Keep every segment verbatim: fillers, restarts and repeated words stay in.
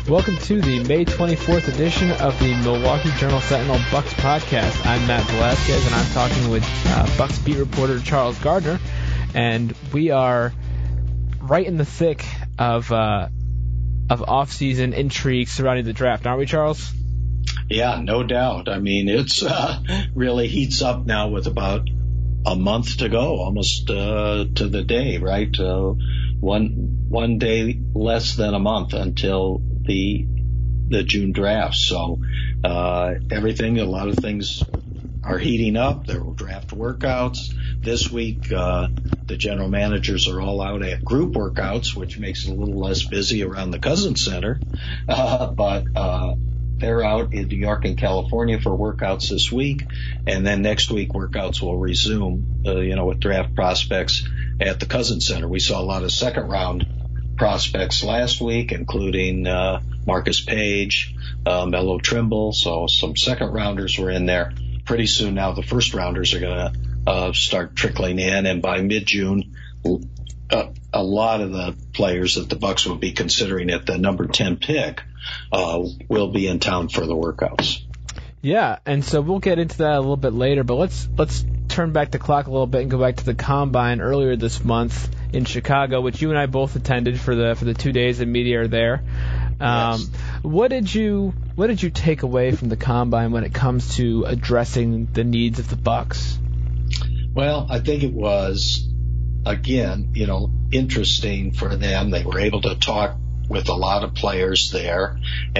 Welcome to the May twenty-fourth edition of the Milwaukee Journal-Sentinel Bucks podcast. I'm Matt Velasquez, and I'm talking with uh, Bucks beat reporter Charles Gardner, and we are right in the thick of uh, of off-season intrigue surrounding the draft, aren't we, Charles? Yeah, no doubt. I mean, it's uh, really heats up now with about a month to go, almost uh, to the day, right? Uh, one one day less than a month until the the June draft. So uh, everything, a lot of things are heating up. There were draft workouts this week. Uh, the general managers are all out at group workouts, which makes it a little less busy around the Cousins Center. Uh, but uh, they're out in New York and California for workouts this week, and then next week workouts will resume, uh, you know, with draft prospects at the Cousins Center. We saw a lot of second round prospects last week, including uh, Marcus Page, uh, Melo Trimble. So some second rounders were in there. Pretty soon now the first rounders are going to uh, start trickling in, and by mid-June, uh, a lot of the players that the Bucks will be considering at the number ten pick uh, will be in town for the workouts. Yeah, and so we'll get into that a little bit later, but let's let's turn back the clock a little bit and go back to the Combine earlier this month in Chicago, which you and I both attended for the for the two days that media are there. Um, yes. What did you what did you take away from the Combine when it comes to addressing the needs of the Bucks? Well, I think it was, again, you know, interesting for them. They were able to talk with a lot of players there,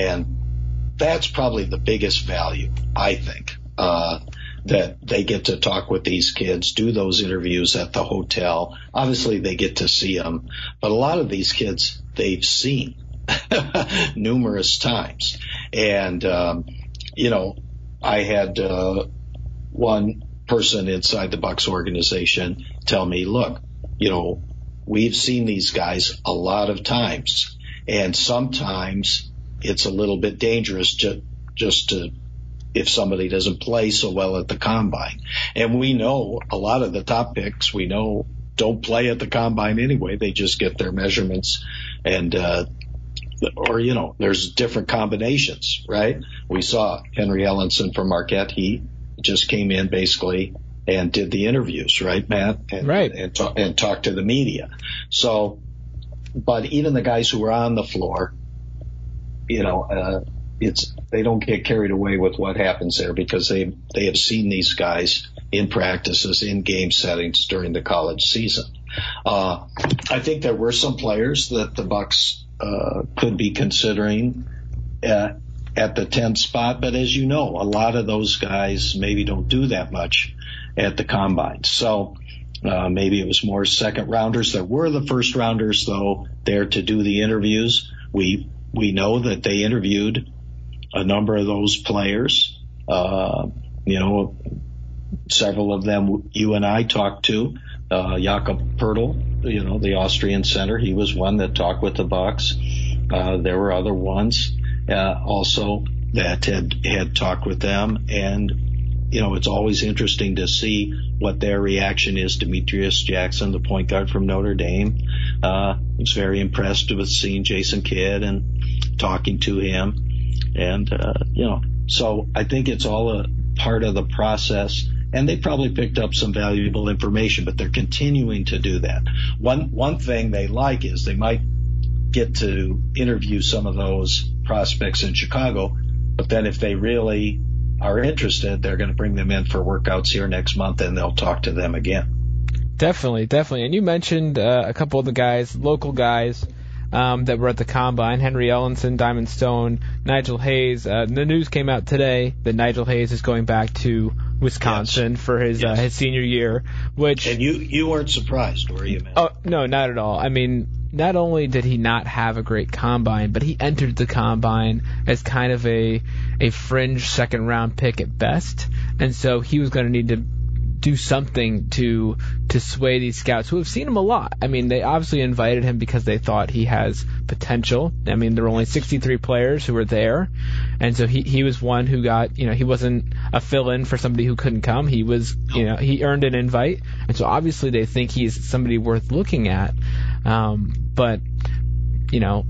and that's probably the biggest value, I think, uh, that they get to talk with these kids, do those interviews at the hotel. Obviously, they get to see them, but a lot of these kids they've seen numerous times. And, um, you know, I had uh, one person inside the Bucks organization tell me, look, you know, we've seen these guys a lot of times, and sometimes it's a little bit dangerous to, just to if somebody doesn't play so well at the Combine. And we know a lot of the top picks, we know, don't play at the Combine anyway. They just get their measurements and uh or, you know, there's different combinations, right? We saw Henry Ellenson from Marquette. He just came in basically and did the interviews, right, Matt? And, right. And, talk, and talked to the media. So, but even the guys who were on the floor, you know, uh, it's they don't get carried away with what happens there because they they have seen these guys in practices, in game settings during the college season. Uh, I think there were some players that the Bucks uh, could be considering uh, at the tenth spot, but as you know, a lot of those guys maybe don't do that much at the Combine. So uh, maybe it was more second rounders. There were the first rounders, though, there to do the interviews. We we know that they interviewed a number of those players. Uh, you know, several of them you and I talked to. Uh, Jakob Poeltl, you know, the Austrian center, he was one that talked with the Bucks. Uh, there were other ones uh, also that had had talked with them, and you know, it's always interesting to see what their reaction is. Demetrius Jackson, the point guard from Notre Dame, uh, was very impressed with seeing Jason Kidd and talking to him, and uh, you know, so I think it's all a part of the process. And they probably picked up some valuable information, but they're continuing to do that. One one thing they like is they might get to interview some of those prospects in Chicago, but then if they really are interested, they're going to bring them in for workouts here next month, and they'll talk to them again. Definitely, definitely. And you mentioned uh, a couple of the guys, local guys, um, that were at the Combine, Henry Ellenson, Diamond Stone, Nigel Hayes. Uh, the news came out today that Nigel Hayes is going back to Wisconsin yes. for his yes. uh, his senior year, which and you you weren't surprised, were you, man? Oh no, not at all. I mean, not only did he not have a great Combine, but he entered the Combine as kind of a a fringe second round pick at best, and so he was going to need to do something to to sway these scouts who have seen him a lot. I mean, they obviously invited him because they thought he has potential. I mean, there were only sixty-three players who were there, and so he he was one who got, you know, he wasn't a fill-in for somebody who couldn't come. He was, you know, he earned an invite, and so obviously they think he's somebody worth looking at. Um, but, you know,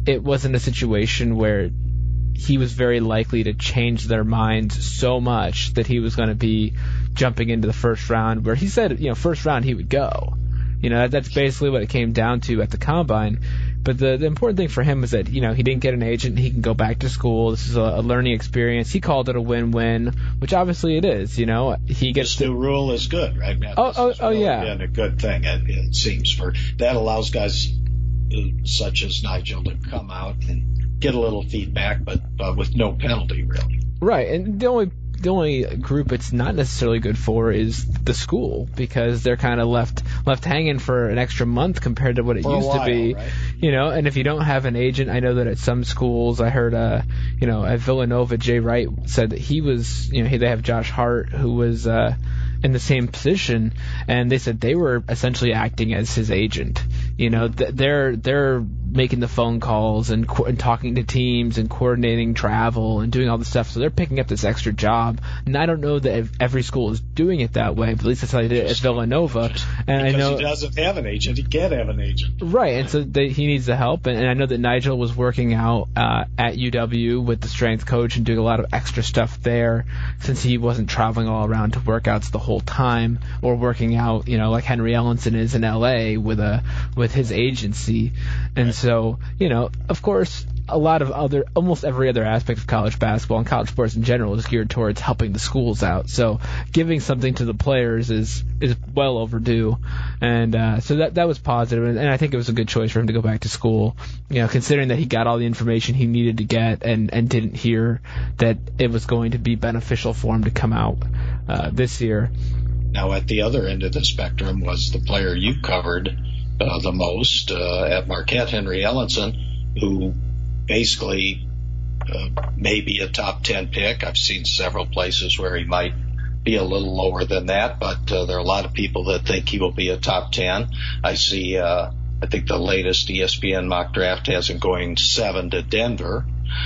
it wasn't a situation where he was very likely to change their minds so much that he was going to be jumping into the first round, where he said, you know, first round he would go. You know, that, that's basically what it came down to at the Combine. But the, the important thing for him was that, you know, he didn't get an agent. He can go back to school. This is a, a learning experience. He called it a win-win, which obviously it is. You know, he gets this new to, rule is good, right? Now, oh, oh, oh, really yeah. Been a good thing, it, it seems. For that allows guys such as Nigel to come out and get a little feedback, but uh, with no penalty, really. Right, and the only the only group it's not necessarily good for is the school, because they're kind of left left hanging for an extra month compared to what it for used a while, to be. Right? You know, and if you don't have an agent, I know that at some schools, I heard, uh, you know, at Villanova, Jay Wright said that he was, you know, they have Josh Hart, who was uh, in the same position, and they said they were essentially acting as his agent. You know, th- they're they're making the phone calls and, co- and talking to teams and coordinating travel and doing all this stuff. So they're picking up this extra job. And I don't know that if every school is doing it that way, but at least that's how they did it at Villanova. And because I know he doesn't have an agent, he can't have an agent. Right, and so they, he needs the help. And, and I know that Nigel was working out uh, at U W with the strength coach and doing a lot of extra stuff there, since he wasn't traveling all around to workouts the whole time, or working out, you know, like Henry Ellenson is in L A with a with his agency. And so, you know, of course, a lot of other, almost every other aspect of college basketball and college sports in general is geared towards helping the schools out. So giving something to the players is is well overdue. And uh, so that that was positive, and, and I think it was a good choice for him to go back to school, you know, considering that he got all the information he needed to get and, and didn't hear that it was going to be beneficial for him to come out uh, this year. Now, at the other end of the spectrum was the player you covered uh, the most uh, at Marquette, Henry Ellenson, who basically uh, may be a top ten pick. I've seen several places where he might be a little lower than that, but uh, there are a lot of people that think he will be a top ten. I see, uh, I think the latest E S P N mock draft has him going seven to Denver.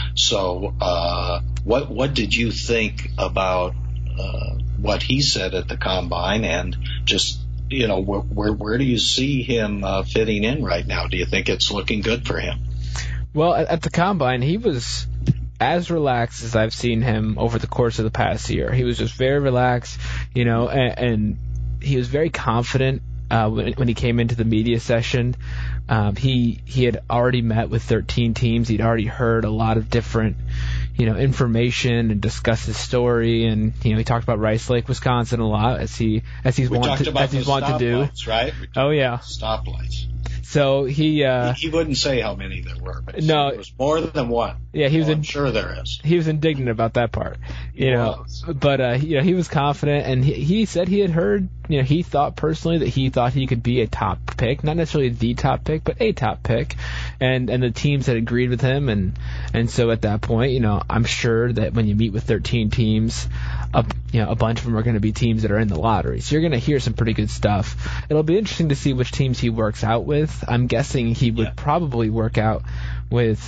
So uh, what what did you think about uh, what he said at the Combine, and just, you know, where where, where do you see him uh, fitting in right now? Do you think it's looking good for him? Well, at, at the Combine, he was as relaxed as I've seen him over the course of the past year. He was just very relaxed, you know, and, and he was very confident uh, when, when he came into the media session. Um, he he had already met with thirteen teams. He'd already heard a lot of different, you know, information and discussed his story. And, you know, he talked about Rice Lake, Wisconsin a lot, as he as he's we want talked to, about as he's the want to do. Right? We Oh yeah, stoplights. So he, uh, he he wouldn't say how many there were, but no, there was more than one. Yeah, he was. Oh, in, I'm sure there is. He was indignant about that part, you He know. was. But uh, you know, he was confident, and he, he said he had heard, you know, he thought personally that he thought he could be a top pick, not necessarily the top pick, but a top pick, and and the teams had agreed with him, and and so at that point, you know, I'm sure that when you meet with thirteen teams, a, you know, a bunch of them are going to be teams that are in the lottery, so you're going to hear some pretty good stuff. It'll be interesting to see which teams he works out with. I'm guessing he would Yeah. probably work out with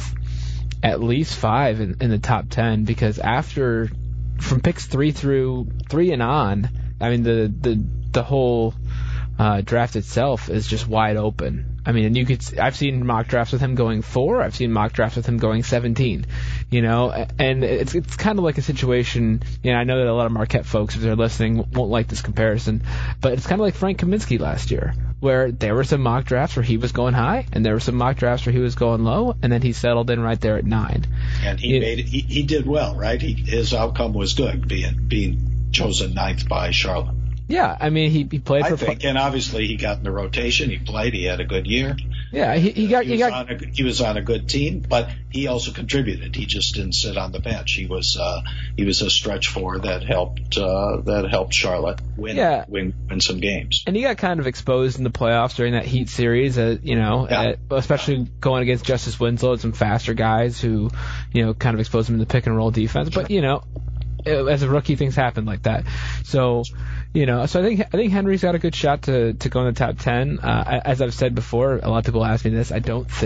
at least five in, in the top ten, because after, from picks three through three and on, I mean, the the the whole uh, draft itself is just wide open. I mean, and you could, I've seen mock drafts with him going four. I've seen mock drafts with him going seventeen. You know, and it's it's kind of like a situation. You know, I know that a lot of Marquette folks, if they're listening, won't like this comparison, but it's kind of like Frank Kaminsky last year, where there were some mock drafts where he was going high, and there were some mock drafts where he was going low, and then he settled in right there at nine. And he it, made it, he, he did well, right? He, his outcome was good, being being chosen ninth by Charlotte. Yeah, I mean, he, he played I for. think, and obviously he got in the rotation. He played. He had a good year. Yeah, he, he got he, he was got. on a, he was on a good team, but he also contributed. He just didn't sit on the bench. He was uh, he was a stretch four that helped uh, that helped Charlotte win Yeah. win win some games. And he got kind of exposed in the playoffs during that Heat series, uh, you know, Yeah. uh, especially going against Justice Winslow and some faster guys who, you know, kind of exposed him in the pick and roll defense. But, you know, as a rookie, things happen like that. So, you know, so I think I think Henry's got a good shot to, to go in the top ten. Uh, as I've said before, a lot of people ask me this. I don't think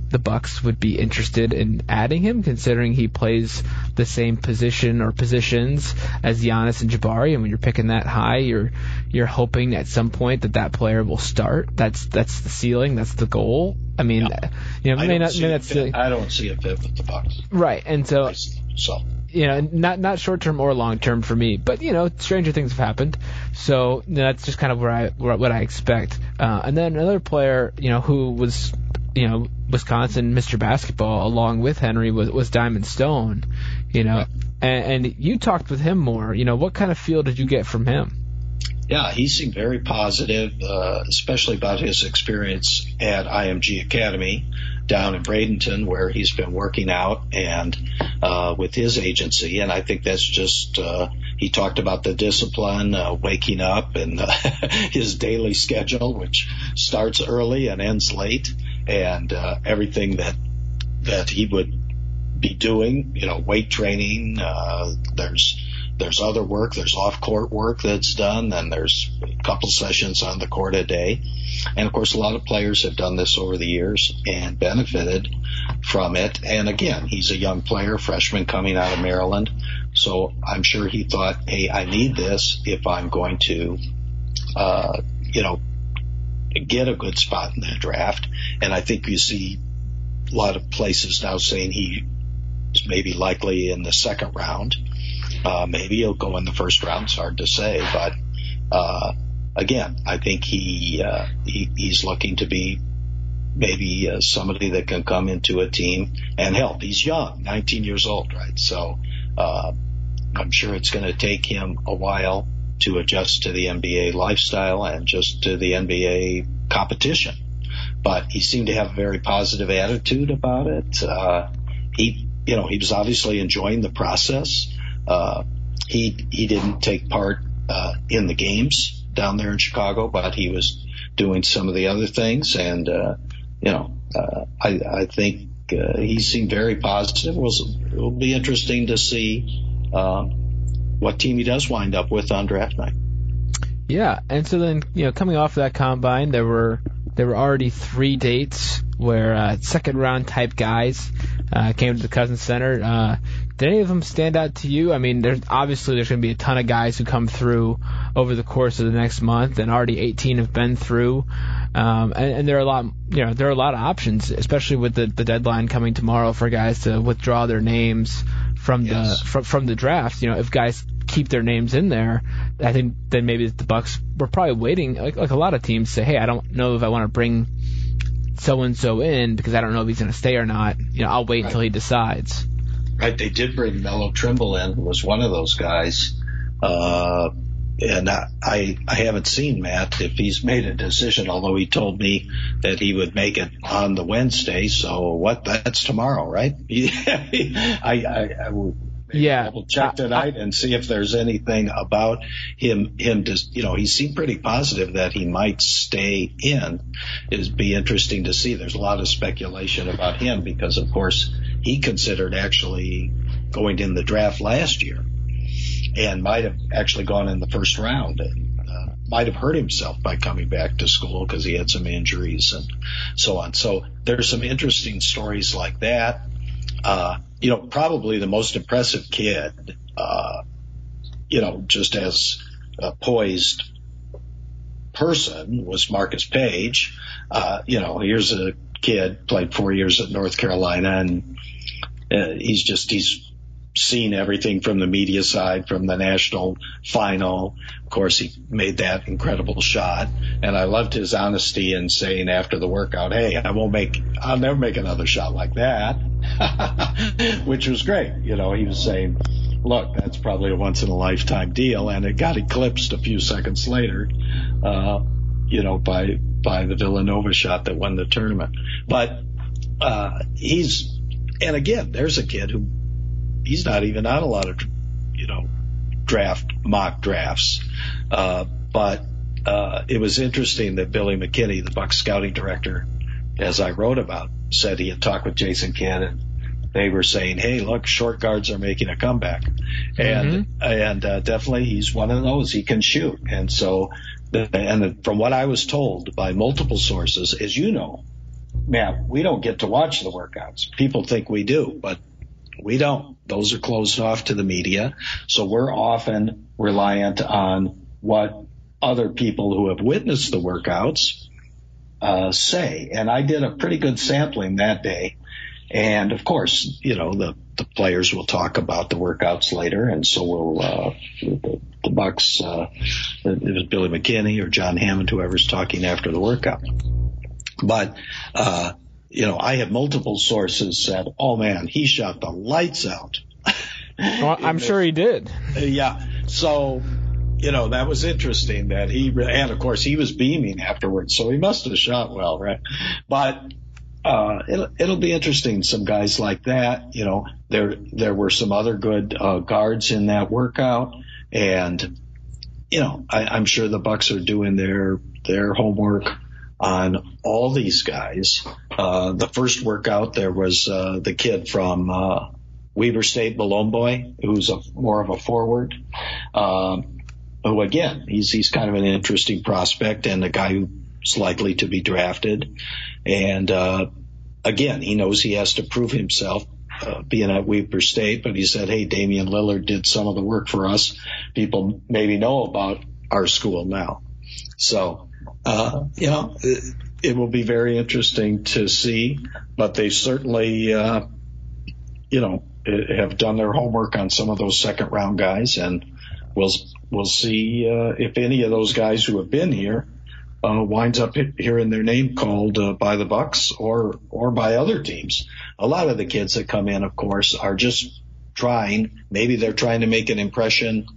the Bucks would be interested in adding him, considering he plays the same position or positions as Giannis and Jabari. And when you're picking that high, you're you're hoping at some point that that player will start. That's that's the ceiling. That's the goal. I mean, yeah. you know, I, may don't not, may that's fit, the, I don't see a fit with the Bucks. Right, and so. So. You know, not not short term or long term for me, but you know, stranger things have happened. So you know, that's just kind of where I where, what I expect. Uh, and then another player, you know, who was, you know, Wisconsin Mister Basketball along with Henry was was Diamond Stone. You know, yeah. and, and you talked with him more. You know, what kind of feel did you get from him? Yeah, he seemed very positive, uh, especially about his experience at I M G Academy down in Bradenton, where he's been working out and uh, with his agency. And I think that's just, uh, he talked about the discipline, uh, waking up and uh, his daily schedule, which starts early and ends late, and uh, everything that that he would be doing, you know, weight training. Uh, there's There's other work. There's off-court work that's done, and there's a couple sessions on the court a day. And, of course, a lot of players have done this over the years and benefited from it. And, again, he's a young player, freshman coming out of Maryland. So I'm sure he thought, hey, I need this if I'm going to, uh, you know, get a good spot in that draft. And I think you see a lot of places now saying he's maybe likely in the second round. Uh, maybe he'll go in the first round. It's hard to say, but uh, again, I think he, uh, he he's looking to be maybe uh, somebody that can come into a team and help. He's young, nineteen years old, right? So uh, I'm sure it's going to take him a while to adjust to the N B A lifestyle and just to the N B A competition. But he seemed to have a very positive attitude about it. Uh, he, you know, he was obviously enjoying the process. Uh, he he didn't take part uh, in the games down there in Chicago, but he was doing some of the other things, and uh, you know, uh, I I think uh, he seemed very positive. It was it will be interesting to see um, what team he does wind up with on draft night. Yeah, and so then you know, coming off of that combine, there were there were already three dates where uh, second round type guys uh, came to the Cousins Center. Uh, Did any of them stand out to you? I mean, there's obviously there's going to be a ton of guys who come through over the course of the next month, and already eighteen have been through. Um, and, and there are a lot, you know, there are a lot of options, especially with the, the deadline coming tomorrow for guys to withdraw their names from yes. the from, from the draft. You know, if guys keep their names in there, I think then maybe the Bucks were probably waiting, like, like a lot of teams say, hey, I don't know if I want to bring so and so in because I don't know if he's going to stay or not. You know, I'll wait right. until he decides. Right, they did bring Melo Trimble in, who was one of those guys. Uh, and I, I I haven't seen Matt if he's made a decision, although he told me that he would make it on the Wednesday. So what? That's tomorrow, right? I, I, I will yeah. double check tonight and see if there's anything about him. Him just, you know, he seemed pretty positive that he might stay in. It'd be interesting to see. There's a lot of speculation about him because, of course, he considered actually going in the draft last year and might have actually gone in the first round and uh, might have hurt himself by coming back to school because he had some injuries and so on. So there's some interesting stories like that. Uh, you know, probably the most impressive kid, uh, you know, just as a poised person was Marcus Page. Uh, you know, here's a kid, played four years at North Carolina, and uh, he's just, he's seen everything from the media side, from the national final. Of course, he made that incredible shot. And I loved his honesty in saying after the workout, hey, I won't make, I'll never make another shot like that, which was great. You know, he was saying, look, that's probably a once in a lifetime deal. And it got eclipsed a few seconds later, uh, you know, by, by the Villanova shot that won the tournament. But, uh, he's, and again, there's a kid who, he's not even on a lot of, you know, draft, mock drafts. Uh, but, uh, it was interesting that Billy McKinney, the Bucs scouting director, as I wrote about, said he had talked with Jason Kidd and they were saying, hey, look, short guards are making a comeback. And, mm-hmm. and, uh, definitely he's one of those. He can shoot. And so, the, and from what I was told by multiple sources, as you know, man, we don't get to watch the workouts. People think we do, but we don't. Those are closed off to the media. So we're often reliant on what other people who have witnessed the workouts uh, say. And I did a pretty good sampling that day. And of course, you know, the, the players will talk about the workouts later. And so will uh, the, the Bucks, uh, it was Billy McKinney or John Hammond, whoever's talking after the workout. But, uh, you know, I had multiple sources said, oh, man, he shot the lights out. Well, I'm sure he did. Yeah. So, you know, that was interesting that he, and of course he was beaming afterwards. So he must have shot well, right? But, uh, it'll, it'll be interesting. Some guys like that, you know, there, there were some other good, uh, guards in that workout. And, you know, I, I'm sure the Bucks are doing their, their homework on all these guys. Uh, the first workout, there was, uh, the kid from, uh, Weber State, Malomboy, who's a, more of a forward. Um, who again, he's, he's kind of an interesting prospect and a guy who's likely to be drafted. And, uh, again, he knows he has to prove himself, uh, being at Weber State, but he said, hey, Damian Lillard did some of the work for us. People maybe know about our school now. So, uh, you know, it, it will be very interesting to see, but they certainly, uh, you know, have done their homework on some of those second round guys, and we'll we'll see uh, if any of those guys who have been here uh, winds up hearing their name called uh, by the Bucks or or by other teams. A lot of the kids that come in, of course, are just trying. Maybe they're trying to make an impression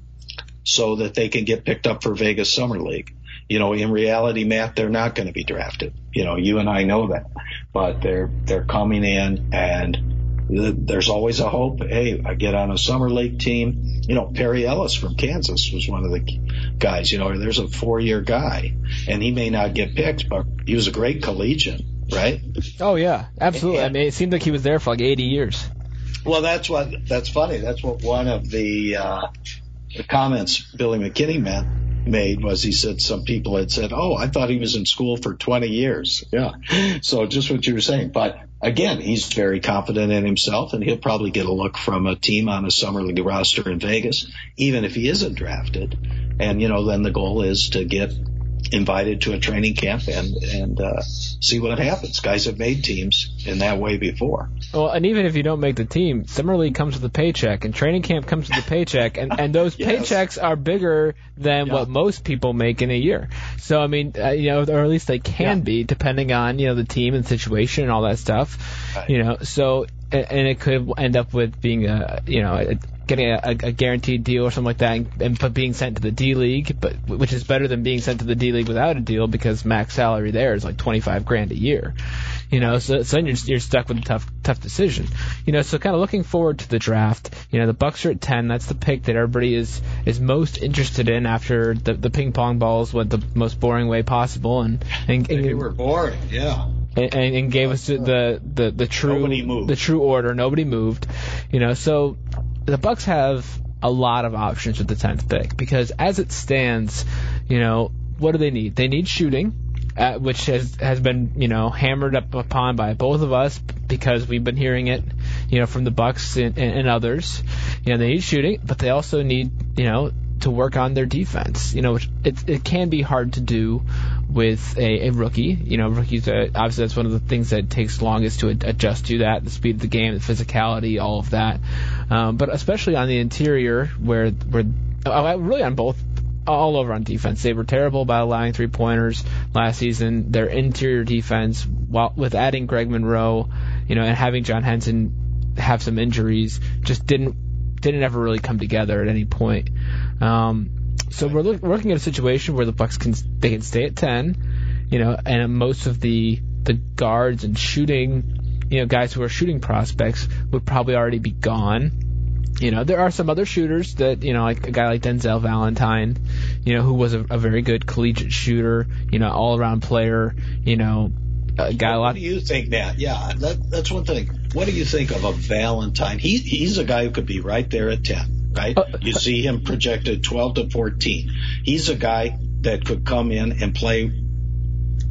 so that they can get picked up for Vegas Summer League. You know, in reality, Matt, they're not going to be drafted. You know, you and I know that, but they're they're coming in and. There's always a hope. Hey, I get on a summer league team. You know, Perry Ellis from Kansas was one of the guys. You know, there's a four-year guy, and he may not get picked, but he was a great collegiate, right? Oh yeah, absolutely. And, I mean, it seemed like he was there for like eighty years. Well, that's what. That's funny. That's what one of the, uh, the comments Billy McKinney meant. made was he said some people had said, oh, I thought he was in school for twenty years. Yeah. So just what you were saying. But again, he's very confident in himself, and he'll probably get a look from a team on a summer league roster in Vegas, even if he isn't drafted. And, you know, then the goal is to get invited to a training camp and, and, uh, see what happens. Guys have made teams in that way before. Well, and even if you don't make the team, Summer League comes with a paycheck, and training camp comes with a paycheck, and, and those yes. paychecks are bigger than yeah. what most people make in a year. So, I mean, uh, you know, or at least they can yeah. be, depending on, you know, the team and situation and all that stuff. Right. You know, so, and, and it could end up with being a, you know, a, getting a, a guaranteed deal or something like that, and, and but being sent to the D League, but which is better than being sent to the D League without a deal, because max salary there is like twenty-five grand a year. You know, so, so then you're, you're stuck with a tough tough decision. You know, so kind of looking forward to the draft. You know, the Bucks are at ten. That's the pick that everybody is is most interested in after the the ping pong balls went the most boring way possible, and and, and they were boring, yeah. And, and gave us the, the, the true the true order. Nobody moved. You know, so the Bucks have a lot of options with the tenth pick, because as it stands, you know, what do they need? They need shooting, uh, which has has been, you know, hammered up upon by both of us, because we've been hearing it, you know, from the Bucks and, and, and others. You know, they need shooting, but they also need, you know, to work on their defense. You know, which it it can be hard to do with a, a rookie. You know, rookies, uh, obviously that's one of the things that takes longest to ad- adjust to that, the speed of the game, the physicality, all of that. Um, but especially on the interior, where, where uh, really on both, all over on defense. They were terrible about allowing three-pointers last season. Their interior defense, while, with adding Greg Monroe, you know, and having John Henson have some injuries, just didn't didn't ever really come together at any point. Um, So we're, look, we're looking at a situation where the Bucks can they can stay at ten, you know, and most of the the guards and shooting, you know, guys who are shooting prospects would probably already be gone. You know, there are some other shooters that, you know, like a guy like Denzel Valentine, you know, who was a, a very good collegiate shooter, you know, all around player, you know, a guy. What, a lot. What do you think, Matt? Yeah, that, that's one thing. What do you think of a Valentine? He he's a guy who could be right there at ten. Right? Uh, you see him projected twelve to fourteen. He's a guy that could come in and play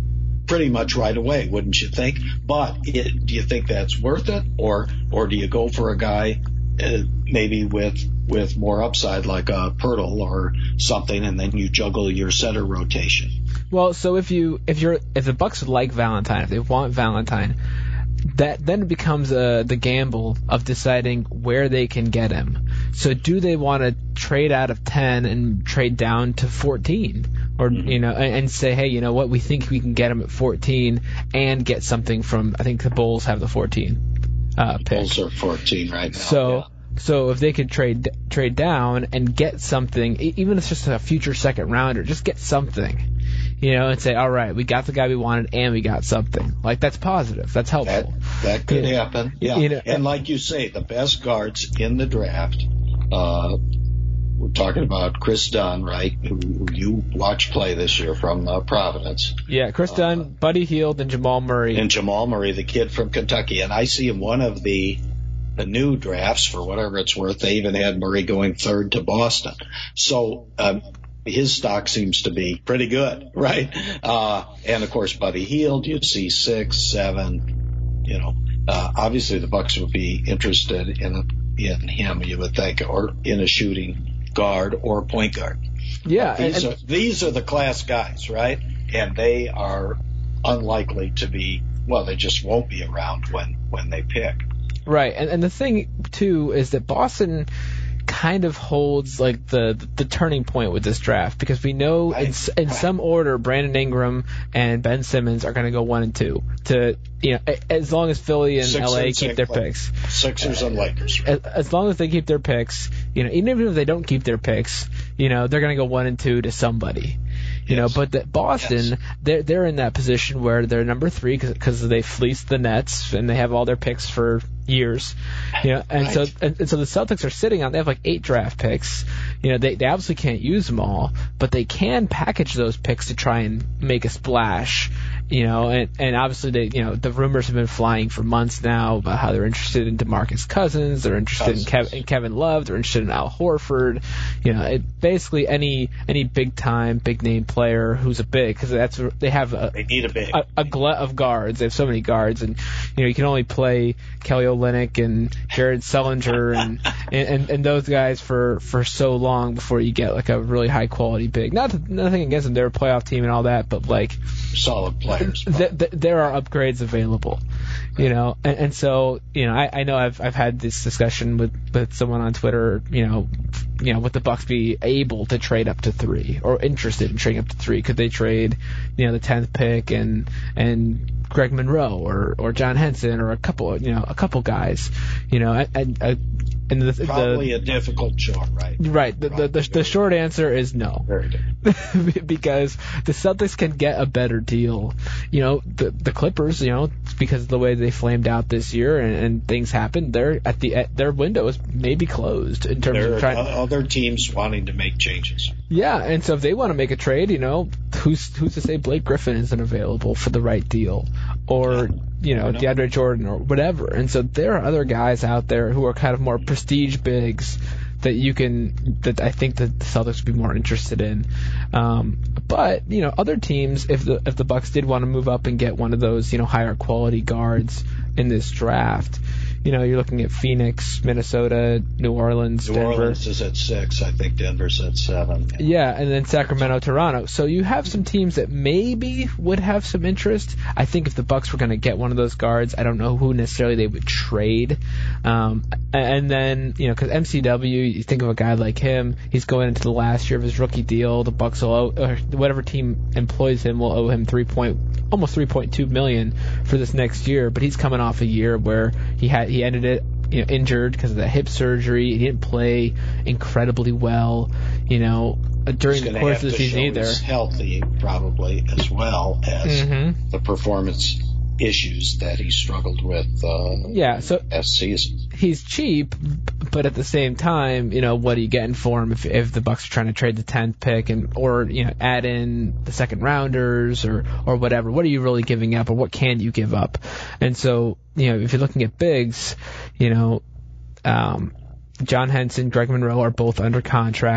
pretty much right away, wouldn't you think? But it, do you think that's worth it, or or do you go for a guy uh, maybe with with more upside like a Pirtle or something, and then you juggle your center rotation? Well, so if you if you're if the Bucks like Valentine, if they want Valentine, that then it becomes uh, the gamble of deciding where they can get him. So do they want to trade out of ten and trade down to fourteen, or mm-hmm. you know, and, and say, hey, you know what, we think we can get him at fourteen and get something from. I think the Bulls have the fourteen uh, pick. Bulls are fourteen right now. So. Yeah. So if they could trade trade down and get something, even if it's just a future second rounder, just get something, you know, and say, all right, we got the guy we wanted and we got something. Like, that's positive. That's helpful. That, that could yeah. happen. Yeah. You know, and like you say, the best guards in the draft, uh, we're talking about Chris Dunn, right, who, who you watched play this year from uh, Providence. Yeah, Chris Dunn, uh, Buddy Hield, and Jamal Murray. And Jamal Murray, the kid from Kentucky. And I see him one of the the new drafts, for whatever it's worth. They even had Murray going third to Boston. So um, his stock seems to be pretty good, right? Uh, and, of course, Buddy Hield, you'd see six, seven, you know. Uh, obviously, the Bucks would be interested in in him, you would think, or in a shooting guard or a point guard. Yeah. These, and, are, these are the class guys, right? And they are unlikely to be, well, they just won't be around when, when they pick. Right, and and the thing too is that Boston kind of holds like the the turning point with this draft, because we know right. in in some order Brandon Ingram and Ben Simmons are going to go one and two. To you know, as long as Philly and Sixers L A keep their and picks, Sixers and Lakers. As, as long as they keep their picks, you know, even if they don't keep their picks, you know, they're going to go one and two to somebody. You yes. know, but the, Boston, yes. they're they're in that position where they're number three because they fleeced the Nets and they have all their picks for years. You know, and right. so and, and so the Celtics are sitting on. They have like eight draft picks. You know, they they obviously can't use them all, but they can package those picks to try and make a splash. You know, and and obviously they, you know, the rumors have been flying for months now about how they're interested in DeMarcus Cousins, they're interested Cousins. in, Kev, in Kevin Love, they're interested in Al Horford. You know, it, basically any any big time, big name player who's a big, because that's they have a they need a big a, a glut of guards. They have so many guards, and you know you can only play Kelly Olynyk and Jared Sullinger and, and, and and those guys for for so long before you get like a really high quality big. Not nothing against them, they're a playoff team and all that, but like solid players. Th- th- there are upgrades available, you know, and, and so you know I, I know I've I've had this discussion with, with someone on Twitter, you know, you know, would the Bucks be able to trade up to three or interested in trading up to three? Could they trade, you know, the tenth pick and and Greg Monroe or, or John Henson or a couple, you know, a couple guys, you know, and, and, and the, probably the, a difficult shot, right? Right. The, the, the, the short answer is no. Very good. Because the Celtics can get a better deal. You know, the the Clippers, you know, because of the way they flamed out this year and, and things happened, they're at the at, their window is maybe closed in terms there of trying. Are other teams wanting to make changes. Yeah, and so if they want to make a trade, you know, who's who's to say Blake Griffin isn't available for the right deal, or yeah. you know, know DeAndre Jordan or whatever. And so there are other guys out there who are kind of more prestige bigs that you can that I think that the Celtics would be more interested in. Um, but you know, other teams, if the if the Bucks did want to move up and get one of those, you know, higher quality guards in this draft, you know, you're looking at Phoenix, Minnesota, New Orleans, New Denver. Orleans is at six. I think Denver's at seven. Yeah, and then Sacramento, Toronto. So you have some teams that maybe would have some interest. I think if the Bucks were going to get one of those guards, I don't know who necessarily they would trade. Um, and then, you know, because M C W, you think of a guy like him, he's going into the last year of his rookie deal. The Bucks will owe, or whatever team employs him will owe him three point, almost three point two million for this next year. But he's coming off a year where he had he ended it, you know, injured because of the hip surgery. He didn't play incredibly well, you know, during the course of the season either. He's healthy, probably, as well as mm-hmm. the performance issues that he struggled with uh, yeah, so last season. He's cheap, but at the same time, you know, what are you getting for him if, if the Bucks are trying to trade the tenth pick and or you know add in the second rounders or or whatever? What are you really giving up, or what can you give up? And so, you know, if you're looking at bigs, you know, um, John Henson, Greg Monroe are both under contract.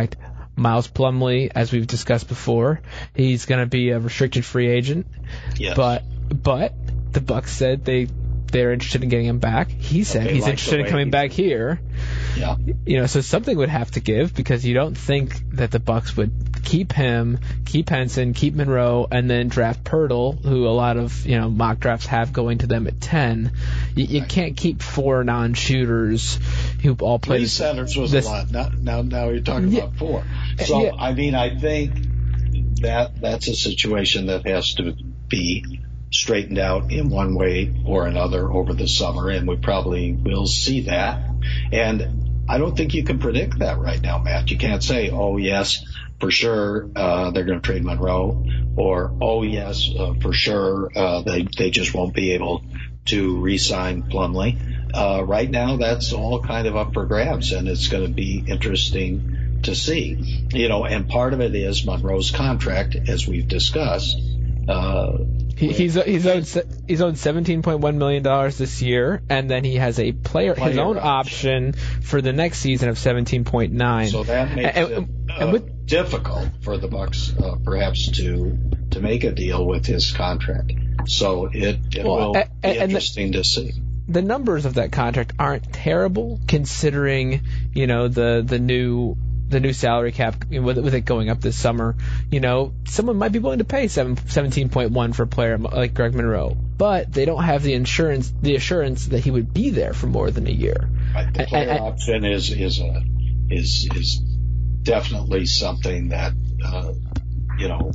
Miles Plumlee, as we've discussed before, he's going to be a restricted free agent. Yes. But but the Bucks said they they're interested in getting him back. He said Okay, he's like interested the in coming way- back here. Yeah. You know, so something would have to give, because you don't think that the Bucks would keep him, keep Henson, keep Monroe, and then draft Pirtle, who a lot of, you know, mock drafts have going to them at ten. You, you Right. can't keep four non-shooters who all play Three this- centers was this- a lot. Now, now, now you're talking Yeah. about four. So, Yeah. I mean, I think that that's a situation that has to be straightened out in one way or another over the summer, and we probably will see that. And I don't think you can predict that right now, Matt. You can't say, oh, yes, for sure, uh, they're going to trade Monroe, or, oh, yes, uh, for sure, uh, they, they just won't be able to re-sign Plumlee. Uh, right now, that's all kind of up for grabs, and it's going to be interesting to see. You know, and part of it is Monroe's contract, as we've discussed. Uh, He, he's he's owed se- he's owed seventeen point one million dollars this year, and then he has a player, his Player own option. option for the next season of seventeen point nine. So that makes And- it and uh, with- difficult for the Bucks, uh, perhaps to to make a deal with his contract. So it, it Well, will a- be and the- interesting to see. The numbers of that contract aren't terrible, considering, you know, the the new the new salary cap, you know, with, with it going up this summer. You know, someone might be willing to pay seven, seventeen point one for a player like Greg Monroe, but they don't have the insurance the assurance that he would be there for more than a year. Right. The And- player and- option is is a is is definitely something that uh, you know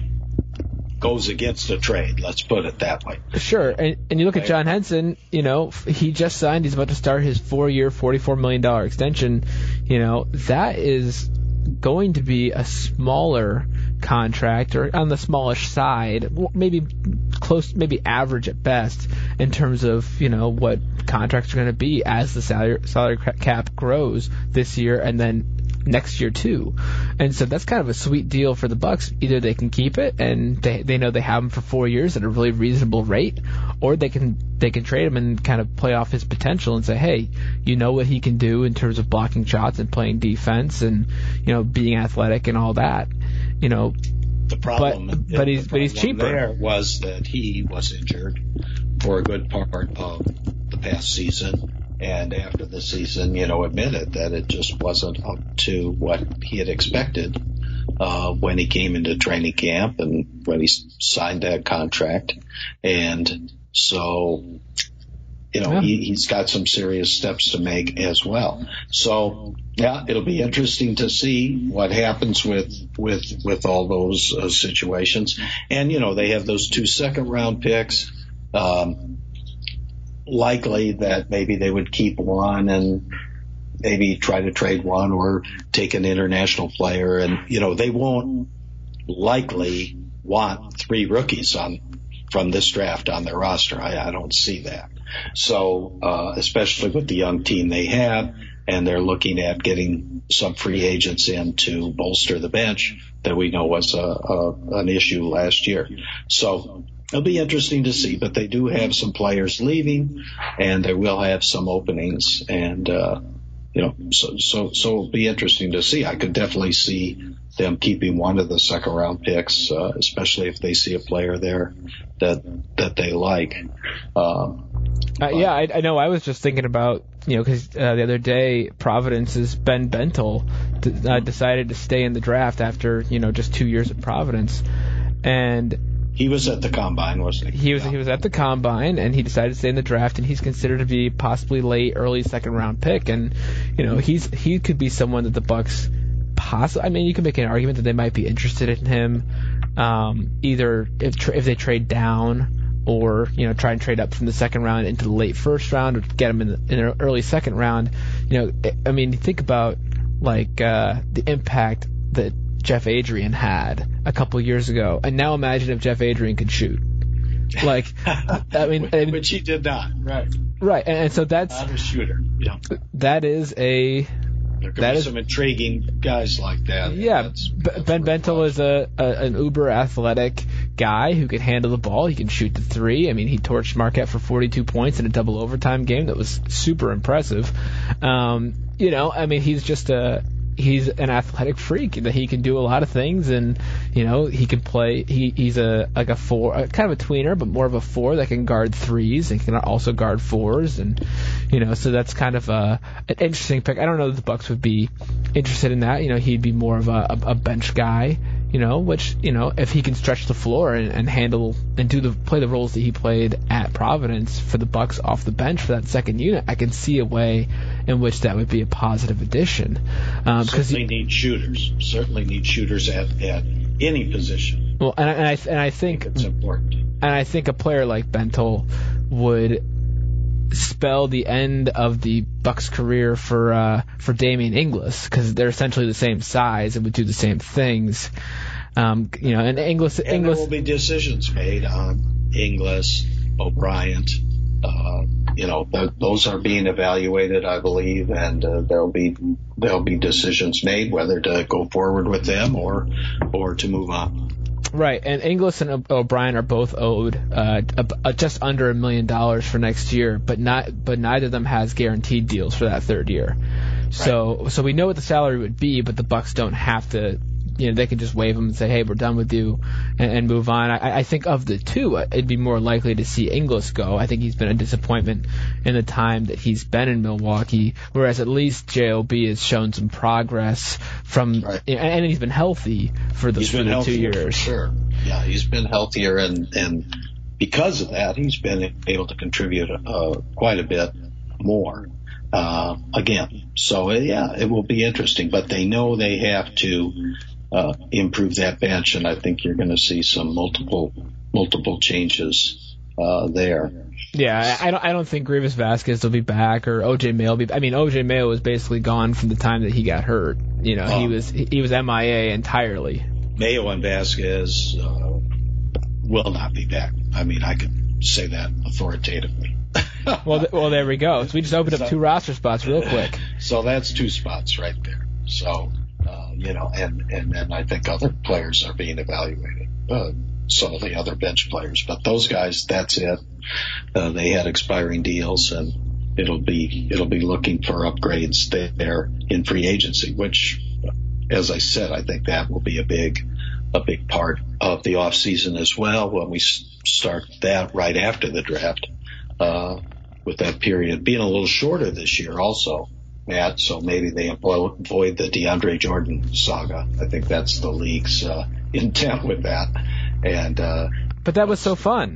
goes against a trade. Let's put it that way. Sure, and, and you look at Right. John Henson, you know, f- he just signed, he's about to start his four-year, forty-four million dollars extension. You know, that is going to be a smaller contract, or on the smallish side, w- maybe close, maybe average at best, in terms of, you know, what contracts are going to be as the salary, salary ca- cap grows this year and then next year too. And so that's kind of a sweet deal for the Bucks. Either they can keep it and they they know they have him for four years at a really reasonable rate, or they can they can trade him and kind of play off his potential and say, hey, you know what he can do in terms of blocking shots and playing defense and, you know, being athletic and all that. You know, The problem, But- but the he's- but he's problem cheaper. There was that he was injured for a good part of the past season, and after the season, you know, admitted that it just wasn't up to what he had expected uh, when he came into training camp and when he s- signed that contract, and so. You know, Yeah. he, he's got some serious steps to make as well. So, yeah, it'll be interesting to see what happens with with with all those uh, situations. And you know, they have those two second round picks. Um, likely that maybe they would keep one and maybe try to trade one or take an international player. And you know, they won't likely want three rookies on from this draft on their roster. I, I don't see that. So, uh, especially with the young team they have, and they're looking at getting some free agents in to bolster the bench that we know was a, a, an issue last year. So it'll be interesting to see, but they do have some players leaving, and they will have some openings, and, uh, you know, so, so, so it'll be interesting to see. I could definitely see them keeping one of the second round picks, uh, especially if they see a player there that, that they like. Um, Uh, yeah, I, I know. I was just thinking about, you know, because uh, the other day Providence's Ben Bentel d- uh, decided to stay in the draft after, you know, just two years at Providence, and He was at the combine, wasn't he? he was Yeah. he was at the combine, and he decided to stay in the draft, and he's considered to be possibly late, early second round pick, and you know, he's he could be someone that the Bucks possibly. I mean, you can make an argument that they might be interested in him, um, either if tra- if they trade down, or, you know, try and trade up from the second round into the late first round, or get him in the, in the early second round. You know, I mean, think about like uh, the impact that Jeff Adrian had a couple years ago, and now imagine if Jeff Adrian could shoot. Like, I mean, I mean which he did not. Right. right, and, and so that's Not a shooter. Yeah. that is a There could That be is- some intriguing guys like that. yeah. That's- B- that's Ben worth Bentel is a, a an uber athletic guy who can handle the ball. He can shoot the three. I mean, he torched Marquette for forty-two points in a double overtime game that was super impressive. Um, you know, I mean, he's just a he's an athletic freak, that he can do a lot of things, and you know he can play. He he's a like a four, kind of a tweener, but more of a four that can guard threes and can also guard fours, and you know so that's kind of a an interesting pick. I don't know that the Bucks would be interested in that. You know he'd be more of a, a, a bench guy. You know, which you know if he can stretch the floor and, and handle and do the play the roles that he played at Providence for the Bucks off the bench for that second unit, I can see a way in which that would be a positive addition. Um, Certainly he, need shooters. Certainly need shooters at, at any position. Well, and, and I and I think it's important. And I think a player like Bentel would spell the end of the Bucks' career for uh, for Damian Inglis, because they're essentially the same size and would do the same things. Um, you know, and Inglis, and Inglis there will be decisions made on Inglis, O'Brien. Uh, you know, th- those are being evaluated, I believe, and uh, there'll be there'll be decisions made whether to go forward with them or or to move on. Right, and Inglis and o- O'Brien are both owed uh, a, a just under a million dollars for next year, but not but neither of them has guaranteed deals for that third year. So right. so we know what the salary would be, but the Bucks don't have to. You know, they can just waive them and say, "Hey, we're done with you," and, and move on. I, I think of the two, it'd be more likely to see Inglis go. I think he's been a disappointment in the time that he's been in Milwaukee, whereas at least J O B has shown some progress from, right. and, and he's been healthy for the, for the two years. For sure, yeah, he's been healthier, and and because of that, he's been able to contribute uh, quite a bit more. Uh, again, so uh, yeah, it will be interesting, but they know they have to. Uh, improve that bench, and I think you're going to see some multiple multiple changes uh, there. Yeah, I don't I don't think Grievous Vasquez will be back, or O J Mayo will be. I mean, O J Mayo was basically gone from the time that he got hurt. You know, um, he was he was M I A entirely. Mayo and Vasquez uh, will not be back. I mean, I can say that authoritatively. well, th- well, there we go. So we just opened up two roster spots real quick. So that's two spots right there. So. Uh, you know, and, and then I think other players are being evaluated, uh, some of the other bench players. But those guys, that's it. Uh, they had expiring deals, and it'll be it'll be looking for upgrades there in free agency, which, as I said, I think that will be a big a big part of the off season as well when we start that right after the draft, uh, with that period being a little shorter this year also. Matt, so maybe they avoid the DeAndre Jordan saga. I think that's the league's uh, intent with that. And uh, but that was so fun.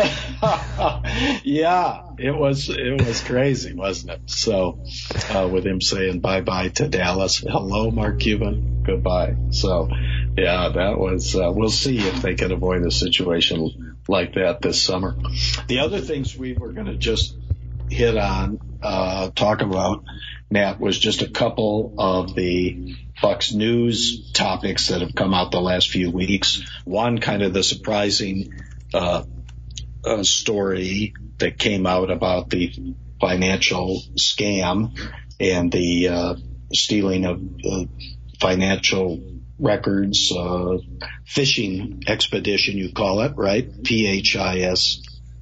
Yeah, it was. It was crazy, wasn't it? So uh, with him saying bye bye to Dallas, hello, Mark Cuban, goodbye. So yeah, that was. Uh, we'll see if they can avoid a situation like that this summer. The other things we were going to just hit on, uh, talk about, Matt, was just a couple of the Bucks news topics that have come out the last few weeks. One, kind of the surprising uh, uh, story that came out about the financial scam and the uh, stealing of uh, financial records, uh, phishing expedition, you call it, right? P H I S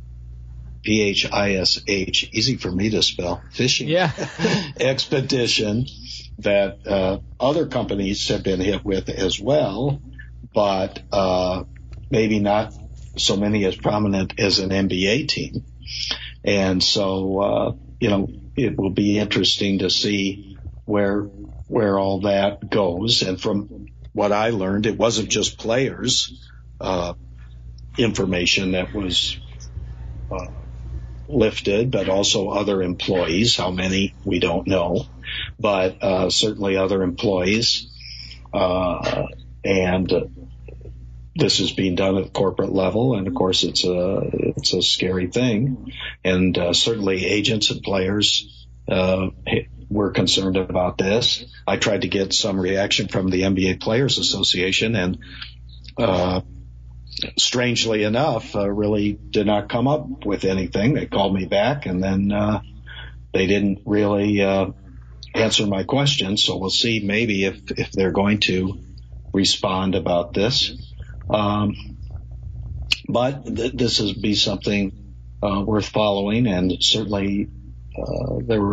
P H I S H, easy for me to spell, phishing yeah. expedition that uh, other companies have been hit with as well, but uh, maybe not so many as prominent as an N B A team. And so, uh, you know, it will be interesting to see where where all that goes. And from what I learned, it wasn't just players' uh, information that was uh, lifted, but also other employees. How many, we don't know, but uh, certainly other employees. Uh, and uh, this is being done at the corporate level, and of course it's a it's a scary thing. And uh, certainly agents and players uh, were concerned about this. I tried to get some reaction from the N B A Players Association, and uh, strangely enough, uh, really did not come up with anything. They called me back, and then uh, they didn't really uh, answer my question. So we'll see maybe if, if they're going to respond about this. Um, but th- this will be something uh, worth following, and certainly uh, there were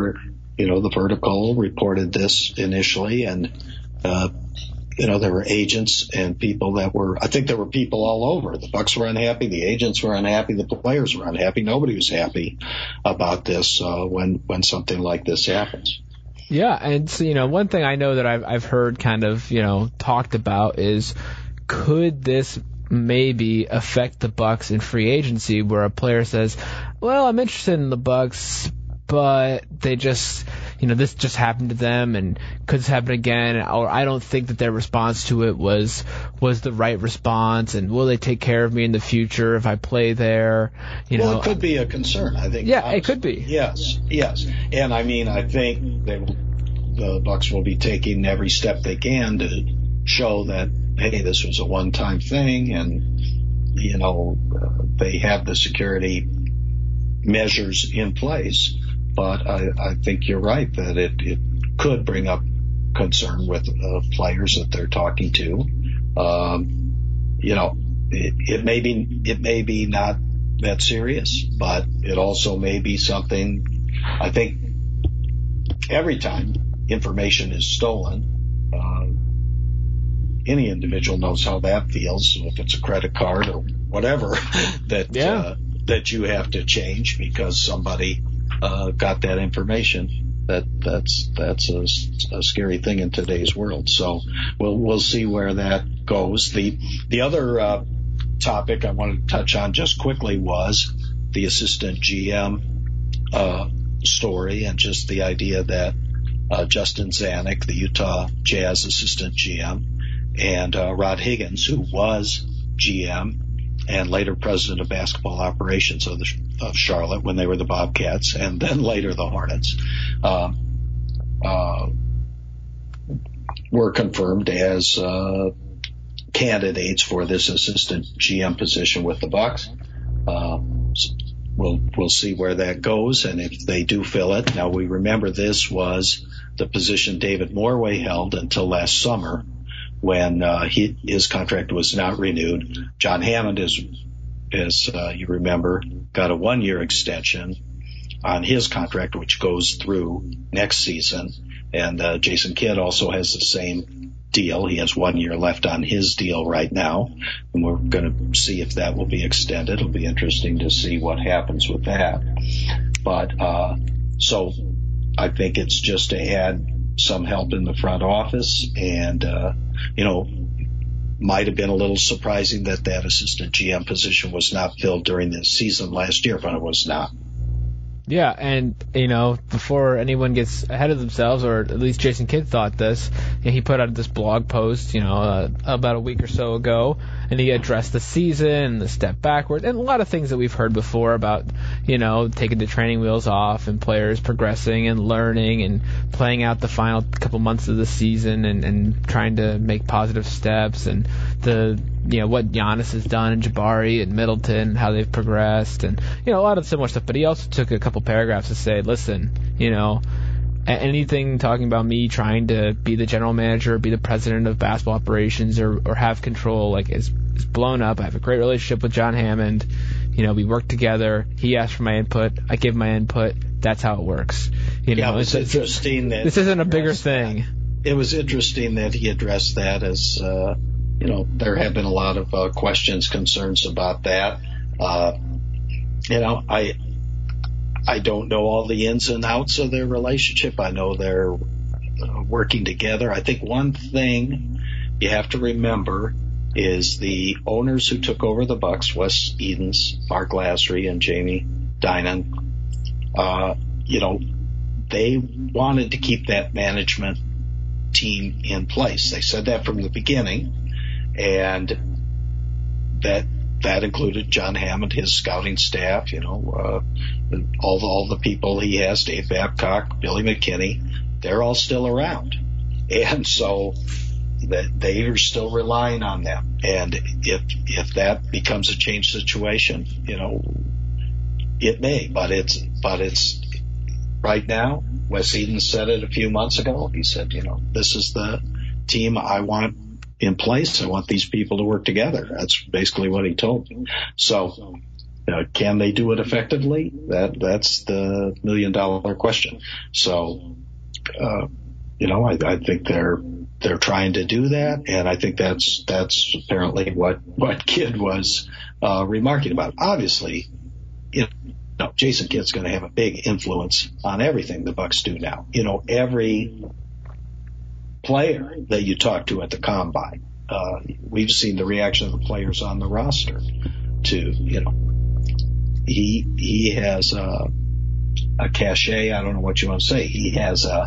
you know, the Vertical reported this initially, and uh, you know, there were agents and people that were, I think there were people all over. The Bucks were unhappy, the agents were unhappy, the players were unhappy. Nobody was happy about this uh, when when something like this happens. Yeah, and so, you know, one thing I know that I've I've heard kind of, you know, talked about is, could this maybe affect the Bucks in free agency, where a player says, well, I'm interested in the Bucks, but they just, you know, this just happened to them and could this happen again, or I don't think that their response to it was was the right response, and will they take care of me in the future if I play there? You well, know, it could be a concern, I think. Yeah, it could be. Yes, yes. And I mean, I think they will, the Bucks will be taking every step they can to show that, hey, this was a one-time thing, and, you know, uh, they have the security measures in place. But I, I think you're right that it, it could bring up concern with uh, players that they're talking to. Um, you know, it, it may be it may be not that serious, but it also may be something. I think every time information is stolen, uh, any individual knows how that feels. If it's a credit card or whatever that yeah. uh, that you have to change because somebody Uh, got that information. That that's that's a, a scary thing in today's world. So we'll we'll see where that goes. The the other uh, topic I wanted to touch on just quickly was the assistant G M uh, story, and just the idea that uh, Justin Zanuck, the Utah Jazz assistant G M, and uh, Rod Higgins, who was G M and later president of basketball operations of, the, of Charlotte when they were the Bobcats, and then later the Hornets, uh, uh, were confirmed as uh, candidates for this assistant G M position with the Bucks. Uh, we'll we'll see where that goes, and if they do fill it. Now, we remember this was the position David Morway held until last summer, when uh, he, his contract was not renewed. John Hammond, is, as uh, you remember, got a one-year extension on his contract, which goes through next season. And uh, Jason Kidd also has the same deal. He has one year left on his deal right now, and we're going to see if that will be extended. It'll be interesting to see what happens with that. But uh, so I think it's just to add some help in the front office, and uh, you know, might have been a little surprising that that assistant G M position was not filled during the season last year, but it was not. Yeah, and, you know, before anyone gets ahead of themselves, or at least Jason Kidd thought this, you know, he put out this blog post, you know, uh, about a week or so ago, and he addressed the season and the step backward, and a lot of things that we've heard before about, you know, taking the training wheels off and players progressing and learning and playing out the final couple months of the season and, and trying to make positive steps, and the, you know, what Giannis has done and Jabari and Middleton, how they've progressed, and, you know, a lot of similar stuff. But he also took a couple paragraphs to say, listen, you know, anything talking about me trying to be the general manager, be the president of basketball operations, or, or have control, like, is, is blown up. I have a great relationship with John Hammond. You know, we work together. He asked for my input. I give my input. That's how it works. You know, yeah, it was it's, interesting it's, that this isn't a bigger thing. That. It was interesting that he addressed that, as uh, you know, there have been a lot of uh, questions, concerns about that. Uh, you know, I. I don't know all the ins and outs of their relationship. I know they're uh, working together. I think one thing you have to remember is the owners who took over the Bucks, Wes Edens, Mark Lasry, and Jamie Dinan, uh, you know, they wanted to keep that management team in place. They said that from the beginning, and that That included John Hammond, his scouting staff, you know, uh, all the, all the people he has, Dave Babcock, Billy McKinney, they're all still around. And so that they are still relying on them. And if, if that becomes a change situation, you know, it may, but it's, but it's right now. Wes Edens said it a few months ago. He said, you know, this is the team I want in place. I want these people to work together. That's basically what he told me. So Uh, can they do it effectively? That that's the million dollar question. So, uh, you know, I, I think they're they're trying to do that, and I think that's that's apparently what what Kidd was uh, remarking about. Obviously, you know, Jason Kidd's going to have a big influence on everything the Bucs do now. You know, every player that you talk to at the combine, uh, we've seen the reaction of the players on the roster to, you know, he he has a, a cachet. I don't know what you want to say. He has a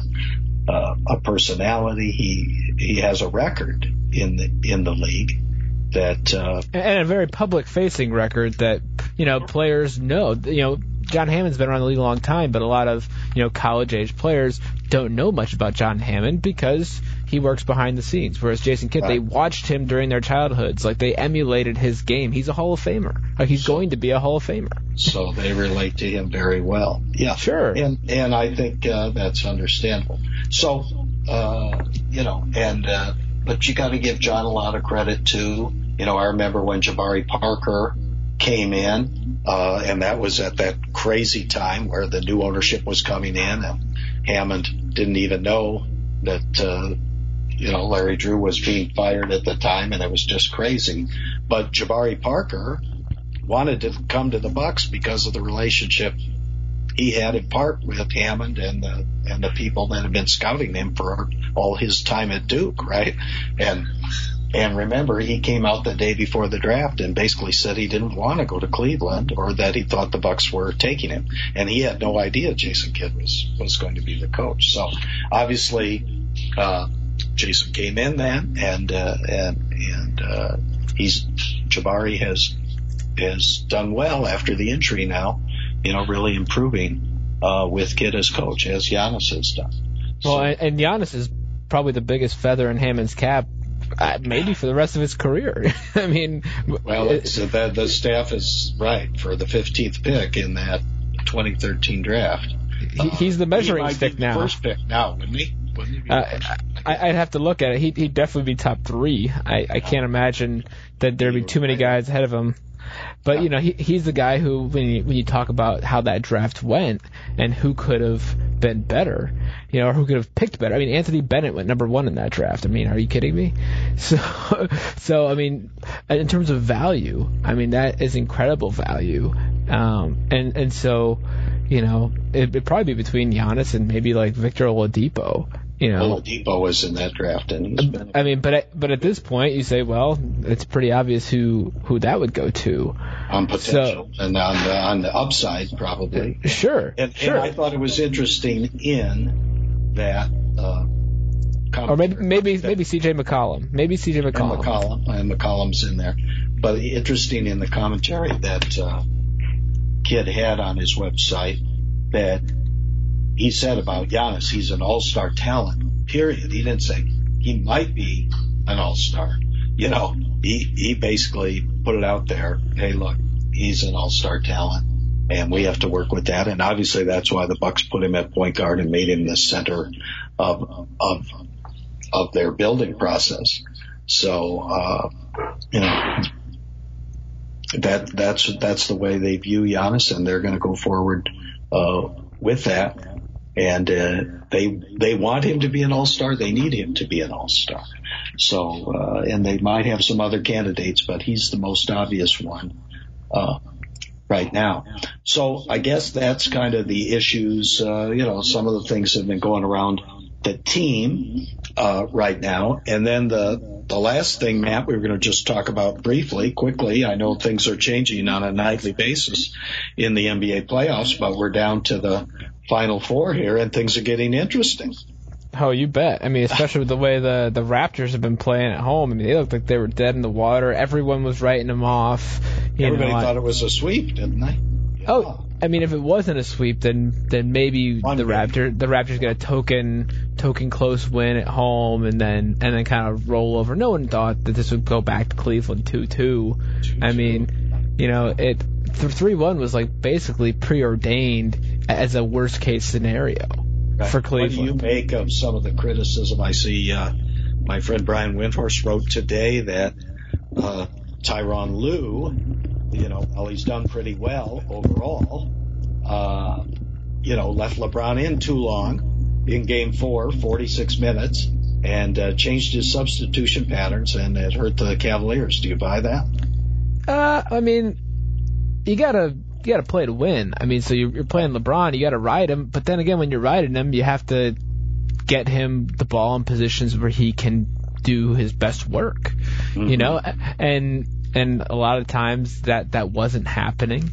a, a personality. He he has a record in the in the league that uh, and a very public facing record that, you know, players know. You know, John Hammond's been around the league a long time, but a lot of, you know, college age players don't know much about John Hammond because he works behind the scenes. Whereas Jason Kidd, right. They watched him during their childhoods. Like, they emulated his game. He's a Hall of Famer. Like, he's going to be a Hall of Famer. So they relate to him very well. Yeah, sure. And and I think uh, that's understandable. So, uh, you know, and uh, but you got to give John a lot of credit too. You know, I remember when Jabari Parker came in, uh, and that was at that crazy time where the new ownership was coming in, and Hammond didn't even know that, uh, you know, Larry Drew was being fired at the time, and it was just crazy. But Jabari Parker wanted to come to the Bucs because of the relationship he had in part with Hammond and the and the people that had been scouting him for all his time at Duke, right? And And remember, he came out the day before the draft and basically said he didn't want to go to Cleveland, or that he thought the Bucs were taking him. And he had no idea Jason Kidd was, was going to be the coach. So obviously, uh, Jason came in then, and, uh, and, and, uh, he's, Jabari has, has done well after the injury now, you know, really improving, uh, with Kidd as coach, as Giannis has done. Well, so, and Giannis is probably the biggest feather in Hammond's cap. Uh, maybe for the rest of his career. I mean, well, it's, uh, the, the staff is right for the fifteenth pick in that twenty thirteen draft. He, he's the measuring uh, he stick now. First pick now, wouldn't he? Wouldn't he be uh, I, I'd have to look at it. He'd, he'd definitely be top three. I, I can't imagine that there'd be too many guys ahead of him. But, you know, he, he's the guy who, when you, when you talk about how that draft went and who could have been better, you know, or who could have picked better. I mean, Anthony Bennett went number one in that draft. I mean, are you kidding me? So, so I mean, in terms of value, I mean, that is incredible value. Um, and, and so, you know, it, it'd probably be between Giannis and maybe like Victor Oladipo. You know, Oladipo was in that draft, and he's been. I mean, but at, but at this point, you say, well, it's pretty obvious who, who that would go to. On potential, so, and on the on the upside, probably. Sure, and, sure. And I thought it was interesting in that. Uh, or maybe maybe that, maybe C J McCollum, maybe C J McCollum. And McCollum, and McCollum's in there, but interesting in the commentary that uh, Kidd had on his website that. He said about Giannis, he's an all-star talent, period. He didn't say he might be an all-star. You know, he, he basically put it out there. Hey, look, he's an all-star talent, and we have to work with that. And obviously that's why the Bucs put him at point guard and made him the center of, of, of their building process. So, uh, you know, that, that's, that's the way they view Giannis, and they're going to go forward, uh, with that. And uh, they they want him to be an all-star. They need him to be an all-star. So, uh, and they might have some other candidates, but he's the most obvious one uh, right now. So I guess that's kind of the issues. Uh, you know, some of the things have been going around the team uh, right now. And then the the last thing, Matt, we were going to just talk about briefly, quickly. I know things are changing on a nightly basis in the N B A playoffs, but we're down to the Final Four here, and things are getting interesting. Oh, you bet. I mean, especially with the way the, the Raptors have been playing at home. I mean, they looked like they were dead in the water. Everyone was writing them off. You Everybody know, thought it was a sweep, didn't they? Yeah. Oh, I mean, if it wasn't a sweep, then then maybe One the Raptor the Raptors get a token token close win at home, and then and then kind of roll over. No one thought that this would go back to Cleveland two two. I mean, you know, it three one was like basically preordained as a worst case scenario right. for Cleveland. What do you make of some of the criticism? I see uh, my friend Brian Windhorst wrote today that uh, Tyronn Lue you know, while he's done pretty well overall, uh, you know, left LeBron in too long in game four, forty-six minutes, and uh, changed his substitution patterns, and it hurt the Cavaliers. Do you buy that? Uh, I mean, you gotta you gotta play to win. I mean, so you're, you're playing LeBron, you gotta ride him, but then again, when you're riding him, you have to get him the ball in positions where he can do his best work, mm-hmm. you know, and and a lot of times that that wasn't happening.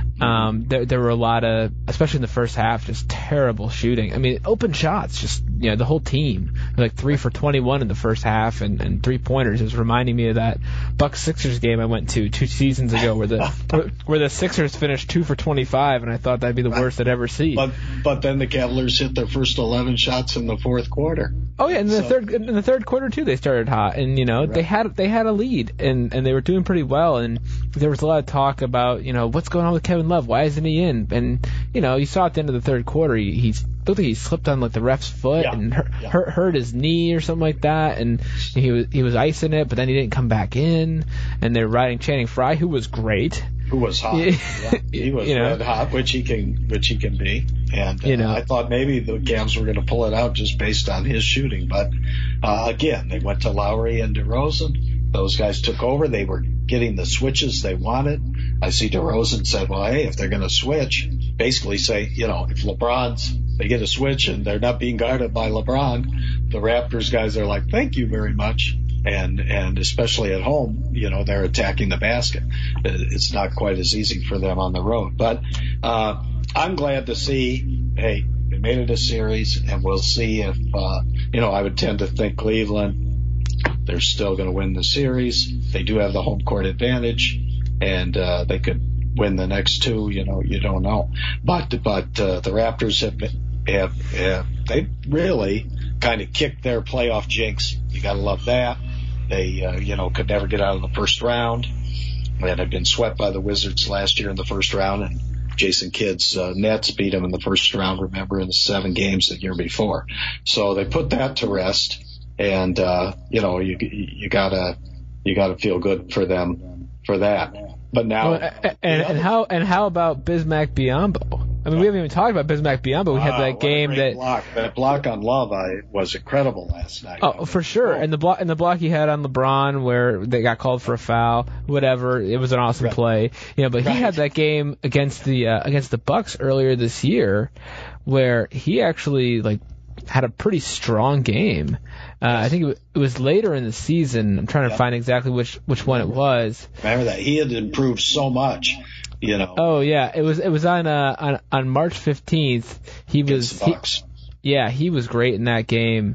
Um, there there were a lot of, especially in the first half, just terrible shooting. I mean, open shots, just, you know, the whole team, like three for twenty-one in the first half, and, and three pointers. It was reminding me of that Bucks Sixers game I went to two seasons ago, where the where the Sixers finished two for twenty-five, and I thought that'd be the worst I'd ever see. But but then the Cavaliers hit their first eleven shots in the fourth quarter. Oh yeah, in the so, third in the third quarter too, they started hot, and you know right. they had they had a lead, and, and they were doing pretty well, and there was a lot of talk about, you know, what's going on with Kevin Love, why isn't he in? And you know, you saw at the end of the third quarter, he, he looked like he slipped on like the ref's foot yeah. and hurt, yeah. hurt hurt his knee or something like that, and he was he was icing it, but then he didn't come back in, and they're riding Channing Frye, who was great. Who was hot? Yeah. He was you know, red hot, which he can, which he can be. And uh, you know, I thought maybe the Cavs were going to pull it out just based on his shooting, but uh, again, they went to Lowry and DeRozan. Those guys took over. They were getting the switches they wanted. I see DeRozan said, "Well, hey, if they're going to switch, basically say, you know, if LeBron's they get a switch and they're not being guarded by LeBron, the Raptors guys are like, thank you very much." And, and especially at home, you know, they're attacking the basket. It's not quite as easy for them on the road. But, uh, I'm glad to see, hey, they made it a series, and we'll see if, uh, you know, I would tend to think Cleveland, they're still going to win the series. They do have the home court advantage, and, uh, they could win the next two, you know, you don't know. But, but, uh, the Raptors have, been, have, have, they really kind of kicked their playoff jinx. You got to love that. They, uh, you know, could never get out of the first round, and had been swept by the Wizards last year in the first round, and Jason Kidd's uh, Nets beat them in the first round, remember, in the seven games the year before. So they put that to rest, and, uh, you know, you, you gotta, you gotta feel good for them for that. But now, well, and, and, and how, and how about Bismack Biyombo? I mean, we haven't even talked about Bismack Biyombo. We had wow, that game that block. that block on Love I, was incredible last night. Oh, for sure. And the block and the block he had on LeBron, where they got called for a foul, whatever. It was an awesome right. play, you know. But right. he had that game against the uh, against the Bucks earlier this year, where he actually like had a pretty strong game. Uh, yes. I think it was, it was later in the season. I'm trying to yep. find exactly which which one it was. Remember that he had improved so much. You know. Oh yeah, it was it was on uh on on March fifteenth. He was he, yeah he was great in that game.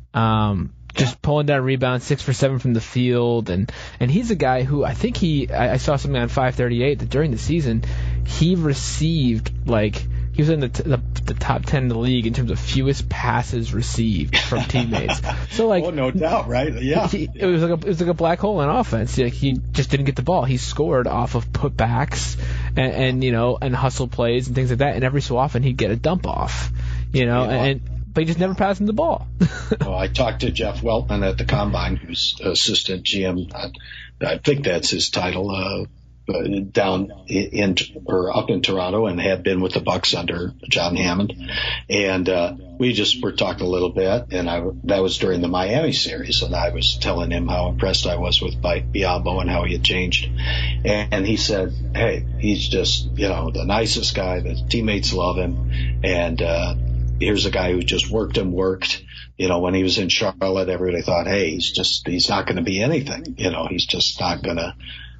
Um, just yeah. pulling down rebounds, six for seven from the field, and and he's a guy who I think he I, I saw something on five thirty-eight that during the season he received like he was in the, t- the the top ten in the league in terms of fewest passes received from teammates. So like, oh no doubt, right? Yeah, he, it was like a it was like a black hole in offense. Like he just didn't get the ball. He scored off of putbacks and, and you know and hustle plays and things like that. And every so often he'd get a dump off, you know, and, and but he just never passed him the ball. Well, I talked to Jeff Weltman at the Combine, who's assistant G M. I, I think that's his title. Uh, Uh, down in or up in Toronto, and had been with the Bucks under John Hammond, and uh, we just were talking a little bit, and I that was during the Miami series, and I was telling him how impressed I was with Biyombo and how he had changed, and, and he said, "Hey, he's just you know the nicest guy. The teammates love him, and uh, here's a guy who just worked and worked." You know, when he was in Charlotte, everybody thought, "Hey, he's just he's not going to be anything. You know, he's just not going to."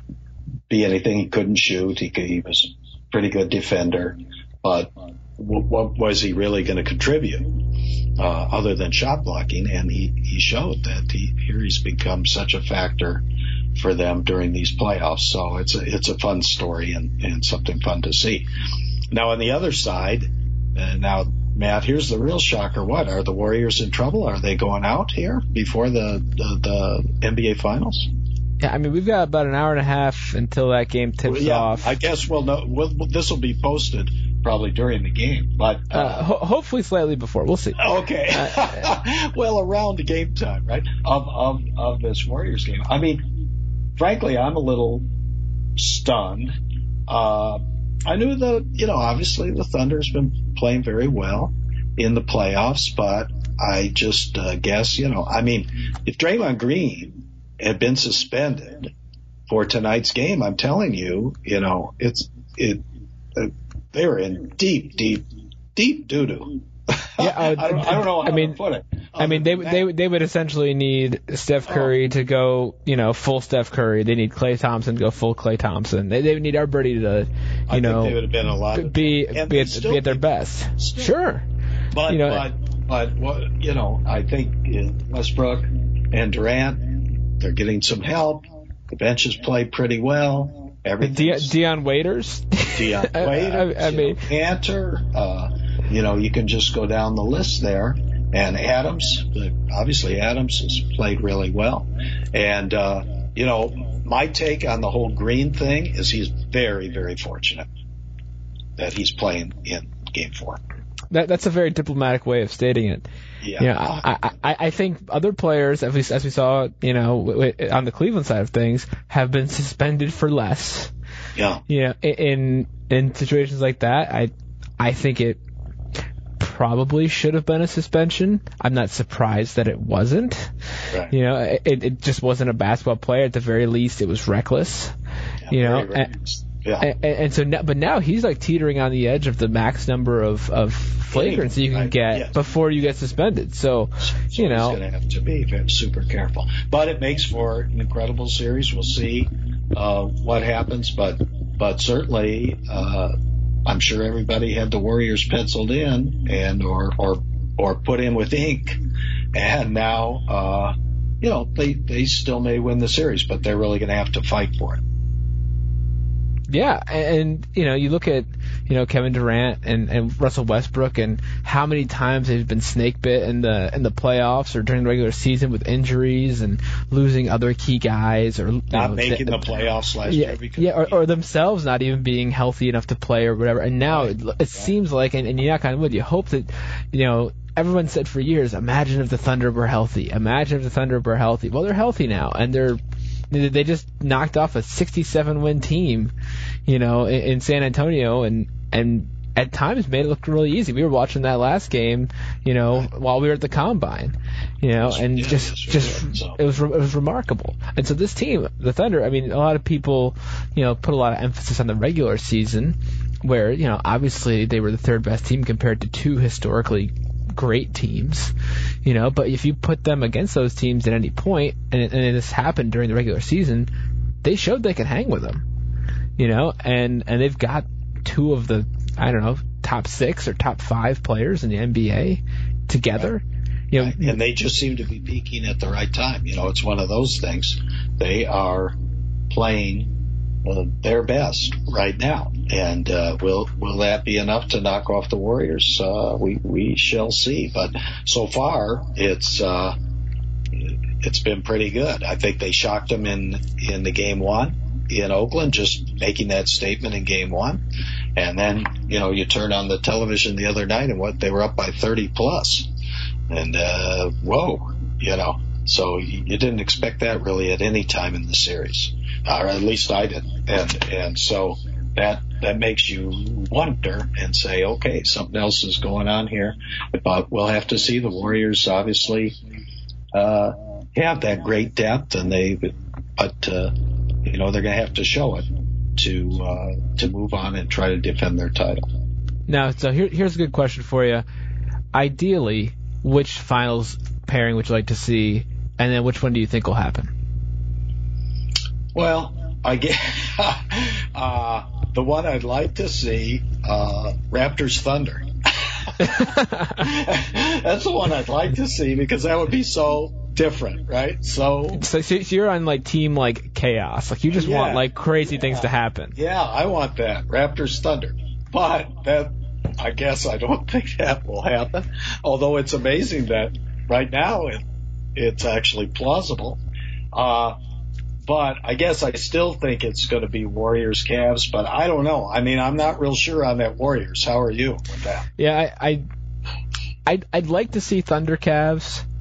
Be anything. He couldn't shoot. He, could, he was a pretty good defender, but w- what was he really going to contribute uh, other than shot blocking? And he, he showed that he, here he's become such a factor for them during these playoffs. So it's a, it's a fun story and, and something fun to see. Now on the other side, uh, now Matt, here's the real shocker. What are the Warriors in trouble? Are they going out here before the the, the N B A Finals? Yeah, I mean, we've got about an hour and a half until that game tips well, yeah, off. I guess we'll know. We'll, this will be posted probably during the game, but uh, uh, ho- hopefully slightly before. We'll see. Okay. Uh, well, around the game time, right? Of of of this Warriors game. I mean, frankly, I'm a little stunned. Uh, I knew the, you know, obviously the Thunder's been playing very well in the playoffs, but I just uh, guess, you know, I mean, if Draymond Green had been suspended for tonight's game, I'm telling you, you know, it's it. Uh, they were in deep, deep, deep doo doo. Yeah, uh, I, don't, I don't know how I mean, to put it. I mean, they they they would essentially need Steph Curry oh. to go, you know, full Steph Curry. They need Klay Thompson to go full Klay Thompson. They they would need everybody to, you I know, think they would have been a lot of be be at, be at their best. Still. Sure, but you know, but but what you know, I think Westbrook and Durant, they're getting some help. The benches play pretty well. Everything. De- Dion Waiters. Dion Waiters. I, I mean, Cantor. Uh, you know, you can just go down the list there. And Adams, obviously Adams has played really well. And, uh, you know, my take on the whole Green thing is he's very, very fortunate that he's playing in game four. That, that's a very diplomatic way of stating it. Yeah. You know, I, I, I think other players, as we, as we saw, you know, on the Cleveland side of things, have been suspended for less. Yeah. You know, in, in situations like that, I, I think it probably should have been a suspension. I'm not surprised that it wasn't. Right. You know, it, it just wasn't a basketball player. At the very least, it was reckless. Yeah, you know, very, very and, yeah. and, and so, now, but now he's like teetering on the edge of the max number of of flagrants you can right. get yes. before you get suspended. So, so you know, he's going to have to be super careful. But it makes for an incredible series. We'll see uh, what happens, but but certainly. Uh, I'm sure everybody had the Warriors penciled in and or or or put in with ink, and now uh, you know they they still may win the series, but they're really going to have to fight for it. Yeah, and you know you look at you know Kevin Durant and, and Russell Westbrook and how many times they've been snake bit in the in the playoffs or during the regular season with injuries and losing other key guys or not know, making the, the playoffs last yeah, year because yeah, or, or themselves not even being healthy enough to play or whatever. And now right. it, it right. seems like, and, and you're not kind of would you hope that you know. Everyone said for years, imagine if the Thunder were healthy. Imagine if the Thunder were healthy. Well, they're healthy now, and they're they just knocked off a sixty-seven win team, you know, in, in San Antonio, and and at times made it look really easy. We were watching that last game, you know, right. while we were at the Combine, you know, and yeah, just yes, just did, so. it was it was remarkable. And so this team, the Thunder, I mean, a lot of people, you know, put a lot of emphasis on the regular season, where you know obviously they were the third best team compared to two historically great teams, you know, but if you put them against those teams at any point, and, it, and this happened during the regular season, they showed they can hang with them, you know, and, and they've got two of the, I don't know, top six or top five players in the N B A together. Right. You know, right. And they just seem to be peaking at the right time. You know, it's one of those things. They are playing uh, their best right now. And uh, will will that be enough to knock off the Warriors? Uh, we we shall see. But so far, it's uh, it's been pretty good. I think they shocked them in in the game one in Oakland, just making that statement in game one, and then you know you turn on the television the other night and what they were up by thirty plus, and uh, whoa, you know. So you, you didn't expect that really at any time in the series, or at least I didn't, and and so. That that makes you wonder and say, okay, something else is going on here. But we'll have to see. The Warriors obviously uh, have that great depth, and they, but uh, you know they're going to have to show it to uh, to move on and try to defend their title. Now, so here, here's a good question for you. Ideally, which finals pairing would you like to see, and then which one do you think will happen? Well, I guess. uh, The one I'd like to see, uh, Raptors Thunder. That's the one I'd like to see because that would be so different, right? So, so, so you're on like team like chaos, like you just yeah, want like crazy yeah, things to happen. Yeah, I want that Raptors Thunder, but that I guess I don't think that will happen. Although it's amazing that right now it it's actually plausible. Uh, But I guess I still think it's going to be Warriors Cavs, but I don't know. I mean, I'm not real sure on that Warriors. How are you with that? Yeah, I, I I'd, I'd like to see Thunder Cavs.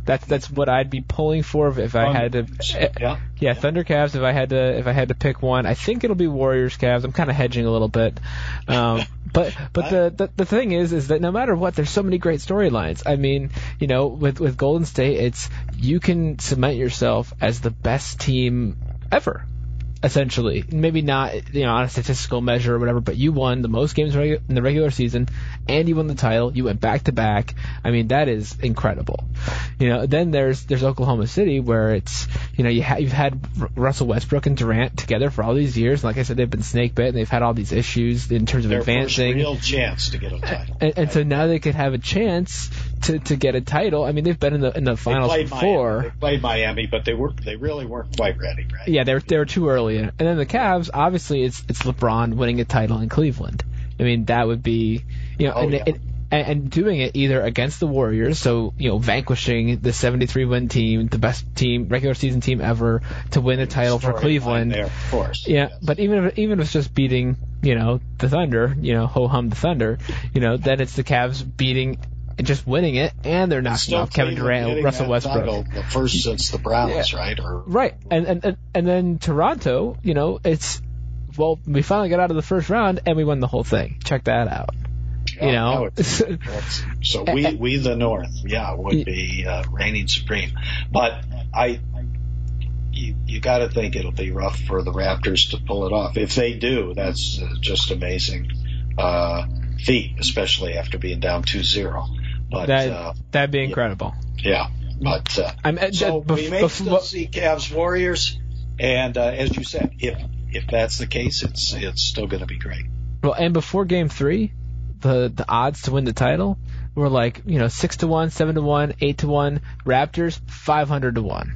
That's that's what I'd be pulling for if, if I had to. Yeah. Yeah, Thunder Cavs. If I had to, if I had to pick one, I think it'll be Warriors Cavs. I'm kind of hedging a little bit, um, but but the, the the thing is, is that no matter what, there's so many great storylines. I mean, you know, with with Golden State, it's you can cement yourself as the best team ever. Essentially, maybe not, you know, on a statistical measure or whatever, but you won the most games regu- in the regular season, and you won the title. You went back to back. I mean, that is incredible. You know, then there's there's Oklahoma City where it's, you know, you ha- you've had R- Russell Westbrook and Durant together for all these years. Like I said, they've been snake bit and they've had all these issues in terms of Their advancing. First real chance to get a title. And, and so now they could have a chance to, to get a title. I mean, they've been in the in the finals they before. Miami. They played Miami, but they were they really weren't quite ready, right? Yeah, they were they were too early. And then the Cavs, obviously, it's it's LeBron winning a title in Cleveland. I mean, that would be, you know, Oh, and, yeah. and, and doing it either against the Warriors, so, you know, vanquishing the seventy-three win team, the best team, regular season team ever, to win a title for Storyline Cleveland. there, of course. Yeah, Yes. but even if even if it's just beating, you know, the Thunder, you know, ho hum the Thunder, you know, then it's the Cavs beating and just winning it, and they're knocking Still off Kevin Cleveland Durant, getting Russell that Westbrook. title, the first since the Browns, right? Or Right, and, and and and then Toronto, you know, it's, well, we finally got out of the first round and we won the whole thing. Check that out. Oh, You know, no, it's- it's- so we we the North, yeah, would be uh, reigning supreme. But I, you you got to think it'll be rough for the Raptors to pull it off. If they do, that's uh, just amazing uh, feat, especially after being down two zero. But that uh, that'd be incredible. yeah, but uh, I'm, uh, so bef- we may bef- still see Cavs Warriors, and uh, as you said, if if that's the case, it's it's still going to be great. well, and before Game Three, the the odds to win the title were like, you know, six to one, seven to one, eight to one. Raptors five hundred to one.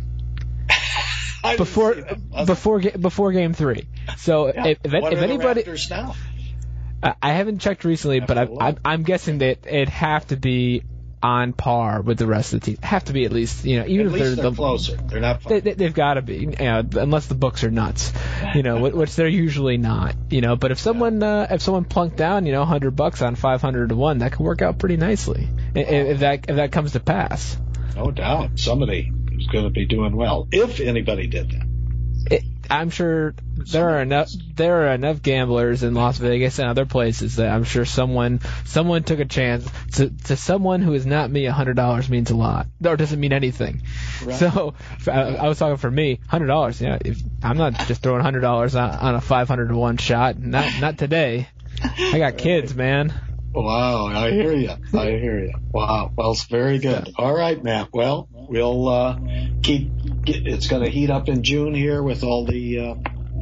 I didn't Before see that. before ga- before Game Three. So Yeah. if if, What if are the anybody, Raptors now? I I haven't checked recently, but I'm, Have to I'm look. I'm guessing that it'd have to be on par with the rest of the team. Have to be at least, you know, even At if least they're they're the closer. They're not. They, they, they've got to be, you know, unless the books are nuts, you know, wh- which they're usually not, you know. But if someone, uh, if someone plunked down, you know, a hundred bucks on five hundred to one, that could work out pretty nicely. i- If that if that comes to pass, No doubt, somebody is going to be doing well if anybody did that. it, I'm sure there are enough there are enough gamblers in Las Vegas and other places that I'm sure someone someone took a chance. To, to someone who is not me, a hundred dollars means a lot, or doesn't mean anything. Right. So f- I, I was talking for me, hundred dollars. Yeah, if, I'm not just throwing hundred dollars on, on a five hundred to one shot. Not not today. I got kids, man. Wow, I hear you. I hear you. Wow. Well, it's very good. All right, Matt. Well, we'll uh, keep. Get, it's going to heat up in June here with all the uh,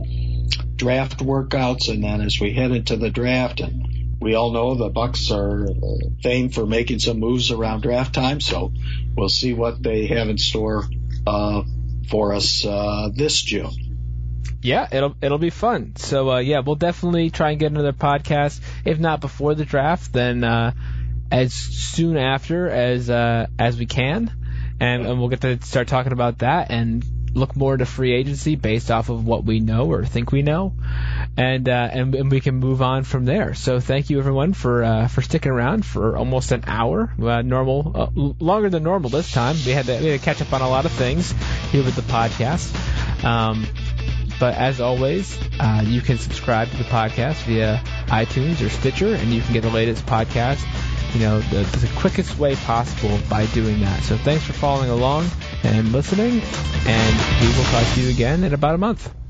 draft workouts, and then as we head into the draft, and we all know the Bucks are uh, famed for making some moves around draft time, so we'll see what they have in store uh, for us uh, this June. Yeah, it'll it'll be fun. So uh, yeah, we'll definitely try and get another podcast. If not before the draft, then uh, as soon after as uh, as we can, and, and we'll get to start talking about that and look more into free agency based off of what we know or think we know, and uh, and, and we can move on from there. So thank you everyone for uh, for sticking around for almost an hour. Uh, normal, uh, l- longer than normal this time. We had to we had to catch up on a lot of things here with the podcast. Um, But as always, uh, you can subscribe to the podcast via iTunes or Stitcher, and you can get the latest podcast, you know, the, the quickest way possible by doing that. So thanks for following along and listening, and we will talk to you again in about a month.